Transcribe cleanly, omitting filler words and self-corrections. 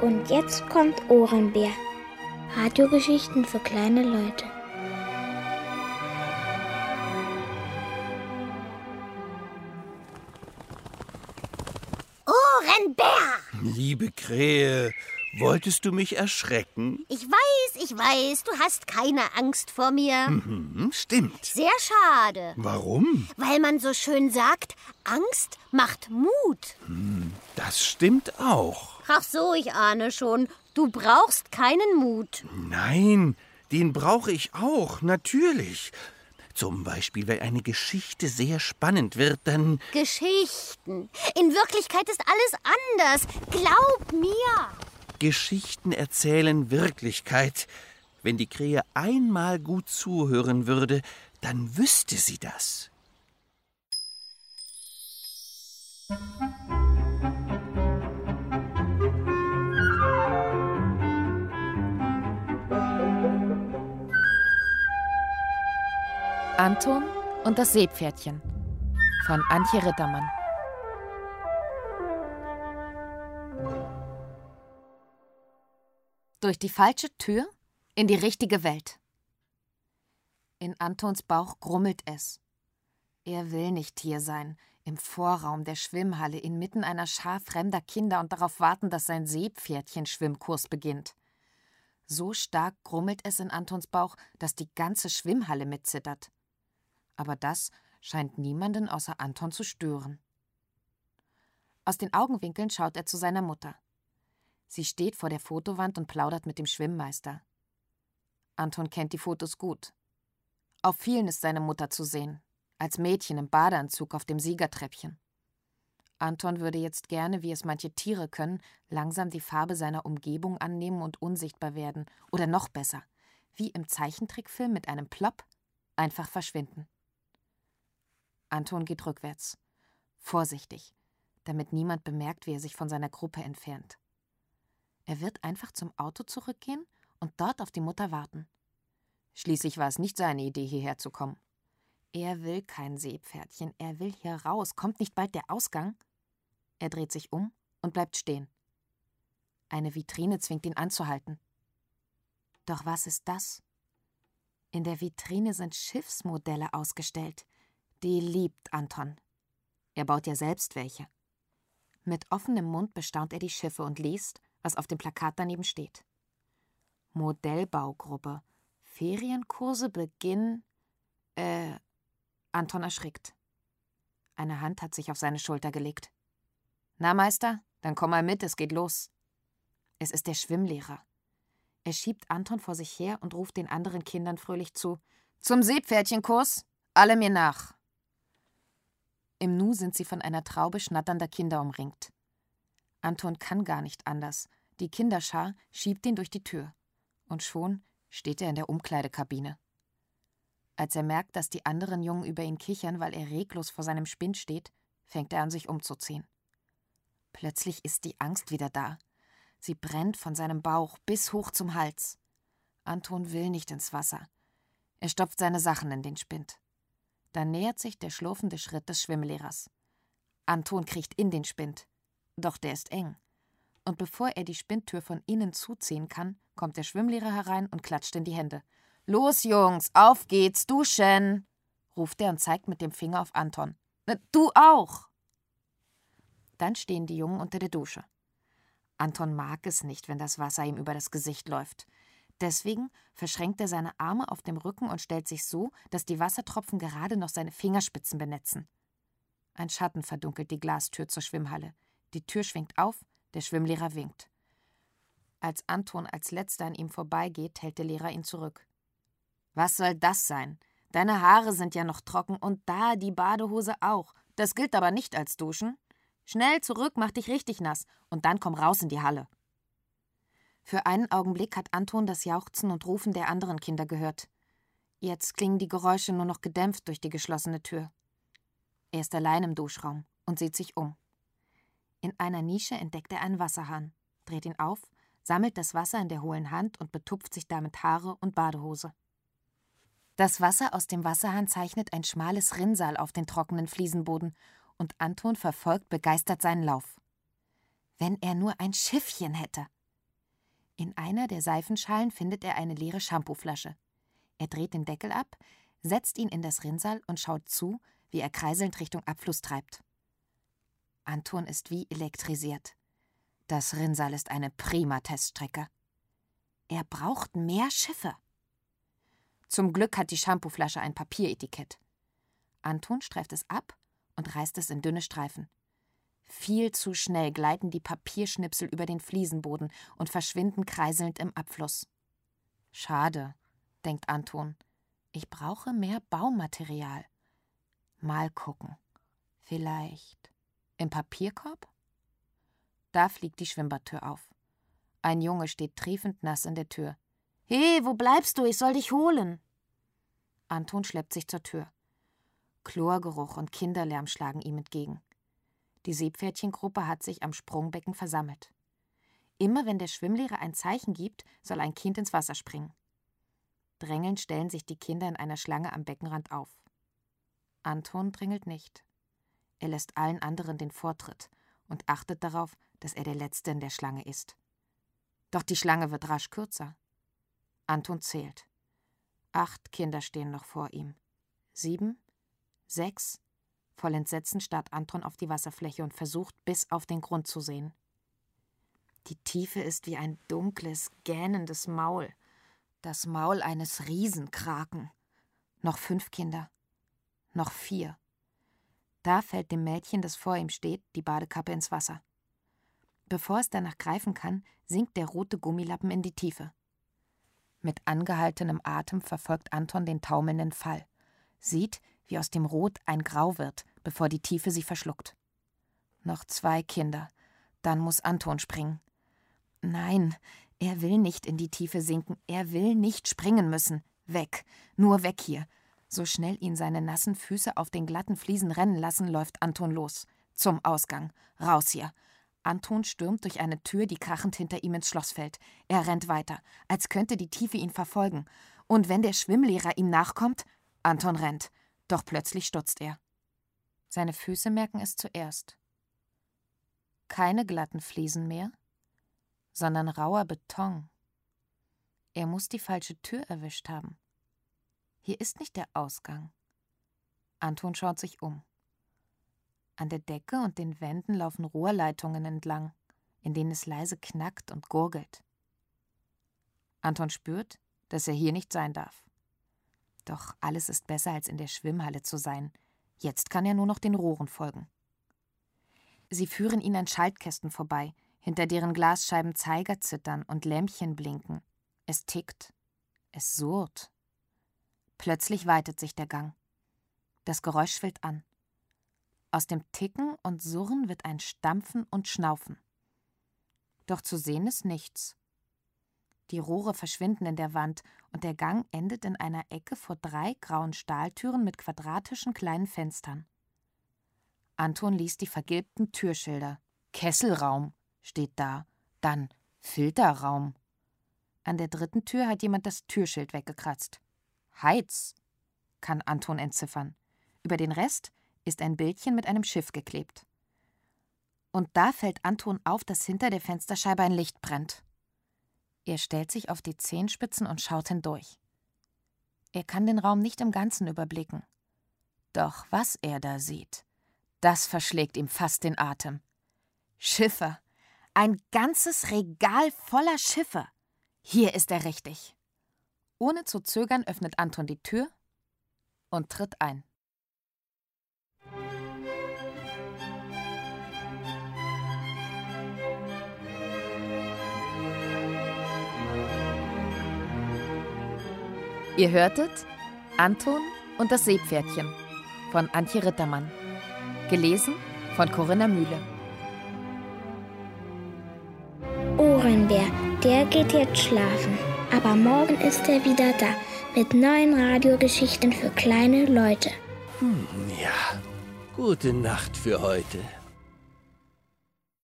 Und jetzt kommt Ohrenbär. Radiogeschichten für kleine Leute. Ohrenbär! Liebe Krähe, wolltest du mich erschrecken? Ich weiß, du hast keine Angst vor mir. Stimmt. Sehr schade. Warum? Weil man so schön sagt, Angst macht Mut. Das stimmt auch. Ach so, ich ahne schon. Du brauchst keinen Mut. Nein, den brauche ich auch, natürlich. Zum Beispiel, wenn eine Geschichte sehr spannend wird, dann... Geschichten. In Wirklichkeit ist alles anders. Glaub mir. Geschichten erzählen Wirklichkeit. Wenn die Krähe einmal gut zuhören würde, dann wüsste sie das. Anton und das Seepferdchen von Antje Rittermann. Durch die falsche Tür in die richtige Welt. In Antons Bauch grummelt es. Er will nicht hier sein, im Vorraum der Schwimmhalle, inmitten einer Schar fremder Kinder und darauf warten, dass sein Seepferdchen-Schwimmkurs beginnt. So stark grummelt es in Antons Bauch, dass die ganze Schwimmhalle mitzittert. Aber das scheint niemanden außer Anton zu stören. Aus den Augenwinkeln schaut er zu seiner Mutter. Sie steht vor der Fotowand und plaudert mit dem Schwimmmeister. Anton kennt die Fotos gut. Auf vielen ist seine Mutter zu sehen, als Mädchen im Badeanzug auf dem Siegertreppchen. Anton würde jetzt gerne, wie es manche Tiere können, langsam die Farbe seiner Umgebung annehmen und unsichtbar werden. Oder noch besser, wie im Zeichentrickfilm mit einem Plopp, einfach verschwinden. Anton geht rückwärts, vorsichtig, damit niemand bemerkt, wie er sich von seiner Gruppe entfernt. Er wird einfach zum Auto zurückgehen und dort auf die Mutter warten. Schließlich war es nicht seine Idee, hierher zu kommen. Er will kein Seepferdchen, er will hier raus. Kommt nicht bald der Ausgang? Er dreht sich um und bleibt stehen. Eine Vitrine zwingt ihn anzuhalten. Doch was ist das? In der Vitrine sind Schiffsmodelle ausgestellt. Die liebt Anton. Er baut ja selbst welche. Mit offenem Mund bestaunt er die Schiffe und liest, was auf dem Plakat daneben steht. Modellbaugruppe. Ferienkurse beginnen... Anton erschrickt. Eine Hand hat sich auf seine Schulter gelegt. »Na, Meister, dann komm mal mit, es geht los.« Es ist der Schwimmlehrer. Er schiebt Anton vor sich her und ruft den anderen Kindern fröhlich zu. »Zum Seepferdchenkurs, alle mir nach!« Im Nu sind sie von einer Traube schnatternder Kinder umringt. Anton kann gar nicht anders. Die Kinderschar schiebt ihn durch die Tür. Und schon steht er in der Umkleidekabine. Als er merkt, dass die anderen Jungen über ihn kichern, weil er reglos vor seinem Spind steht, fängt er an, sich umzuziehen. Plötzlich ist die Angst wieder da. Sie brennt von seinem Bauch bis hoch zum Hals. Anton will nicht ins Wasser. Er stopft seine Sachen in den Spind. Dann nähert sich der schlurfende Schritt des Schwimmlehrers. Anton kriecht in den Spind. Doch der ist eng. Und bevor er die Spindtür von innen zuziehen kann, kommt der Schwimmlehrer herein und klatscht in die Hände. »Los, Jungs, auf geht's, duschen!« ruft er und zeigt mit dem Finger auf Anton. »Du auch!« Dann stehen die Jungen unter der Dusche. Anton mag es nicht, wenn das Wasser ihm über das Gesicht läuft. Deswegen verschränkt er seine Arme auf dem Rücken und stellt sich so, dass die Wassertropfen gerade noch seine Fingerspitzen benetzen. Ein Schatten verdunkelt die Glastür zur Schwimmhalle. Die Tür schwingt auf, der Schwimmlehrer winkt. Als Anton als letzter an ihm vorbeigeht, hält der Lehrer ihn zurück. »Was soll das sein? Deine Haare sind ja noch trocken und da die Badehose auch. Das gilt aber nicht als Duschen. Schnell zurück, mach dich richtig nass und dann komm raus in die Halle.« Für einen Augenblick hat Anton das Jauchzen und Rufen der anderen Kinder gehört. Jetzt klingen die Geräusche nur noch gedämpft durch die geschlossene Tür. Er ist allein im Duschraum und sieht sich um. In einer Nische entdeckt er einen Wasserhahn, dreht ihn auf, sammelt das Wasser in der hohlen Hand und betupft sich damit Haare und Badehose. Das Wasser aus dem Wasserhahn zeichnet ein schmales Rinnsal auf den trockenen Fliesenboden und Anton verfolgt begeistert seinen Lauf. Wenn er nur ein Schiffchen hätte. In einer der Seifenschalen findet er eine leere Shampooflasche. Er dreht den Deckel ab, setzt ihn in das Rinnsal und schaut zu, wie er kreiselnd Richtung Abfluss treibt. Anton ist wie elektrisiert. Das Rinnsal ist eine prima Teststrecke. Er braucht mehr Schiffe. Zum Glück hat die Shampooflasche ein Papieretikett. Anton streift es ab und reißt es in dünne Streifen. Viel zu schnell gleiten die Papierschnipsel über den Fliesenboden und verschwinden kreiselnd im Abfluss. Schade, denkt Anton. Ich brauche mehr Baumaterial. Mal gucken. Vielleicht im Papierkorb? Da fliegt die Schwimmbadtür auf. Ein Junge steht triefend nass in der Tür. »Hey, wo bleibst du? Ich soll dich holen!« Anton schleppt sich zur Tür. Chlorgeruch und Kinderlärm schlagen ihm entgegen. Die Seepferdchengruppe hat sich am Sprungbecken versammelt. Immer wenn der Schwimmlehrer ein Zeichen gibt, soll ein Kind ins Wasser springen. Drängelnd stellen sich die Kinder in einer Schlange am Beckenrand auf. Anton drängelt nicht. Er lässt allen anderen den Vortritt und achtet darauf, dass er der Letzte in der Schlange ist. Doch die Schlange wird rasch kürzer. Anton zählt. 8 Kinder stehen noch vor ihm. 7, 6. Voll Entsetzen starrt Anton auf die Wasserfläche und versucht, bis auf den Grund zu sehen. Die Tiefe ist wie ein dunkles, gähnendes Maul. Das Maul eines Riesenkraken. Noch 5 Kinder. Noch 4. Da fällt dem Mädchen, das vor ihm steht, die Badekappe ins Wasser. Bevor es danach greifen kann, sinkt der rote Gummilappen in die Tiefe. Mit angehaltenem Atem verfolgt Anton den taumelnden Fall. Sieht, wie aus dem Rot ein Grau wird, bevor die Tiefe sie verschluckt. Noch 2 Kinder. Dann muss Anton springen. Nein, er will nicht in die Tiefe sinken. Er will nicht springen müssen. Weg. Nur weg hier. So schnell ihn seine nassen Füße auf den glatten Fliesen rennen lassen, läuft Anton los. Zum Ausgang. Raus hier. Anton stürmt durch eine Tür, die krachend hinter ihm ins Schloss fällt. Er rennt weiter, als könnte die Tiefe ihn verfolgen. Und wenn der Schwimmlehrer ihm nachkommt, Anton rennt. Doch plötzlich stutzt er. Seine Füße merken es zuerst. Keine glatten Fliesen mehr, sondern rauer Beton. Er muss die falsche Tür erwischt haben. Hier ist nicht der Ausgang. Anton schaut sich um. An der Decke und den Wänden laufen Rohrleitungen entlang, in denen es leise knackt und gurgelt. Anton spürt, dass er hier nicht sein darf. Doch alles ist besser, als in der Schwimmhalle zu sein. Jetzt kann er nur noch den Rohren folgen. Sie führen ihn an Schaltkästen vorbei, hinter deren Glasscheiben Zeiger zittern und Lämpchen blinken. Es tickt. Es surrt. Plötzlich weitet sich der Gang. Das Geräusch schwillt an. Aus dem Ticken und Surren wird ein Stampfen und Schnaufen. Doch zu sehen ist nichts. Die Rohre verschwinden in der Wand und der Gang endet in einer Ecke vor 3 grauen Stahltüren mit quadratischen kleinen Fenstern. Anton liest die vergilbten Türschilder. Kesselraum steht da, dann Filterraum. An der 3. Tür hat jemand das Türschild weggekratzt. Heiz, kann Anton entziffern. Über den Rest ist ein Bildchen mit einem Schiff geklebt. Und da fällt Anton auf, dass hinter der Fensterscheibe ein Licht brennt. Er stellt sich auf die Zehenspitzen und schaut hindurch. Er kann den Raum nicht im Ganzen überblicken. Doch was er da sieht, das verschlägt ihm fast den Atem. Schiffe. Ein ganzes Regal voller Schiffe. Hier ist er richtig. Ohne zu zögern öffnet Anton die Tür und tritt ein. Ihr hörtet Anton und das Seepferdchen von Antje Rittermann. Gelesen von Corinna Mühle. Ohrenbär, der geht jetzt schlafen. Aber morgen ist er wieder da mit neuen Radiogeschichten für kleine Leute. Ja, gute Nacht für heute.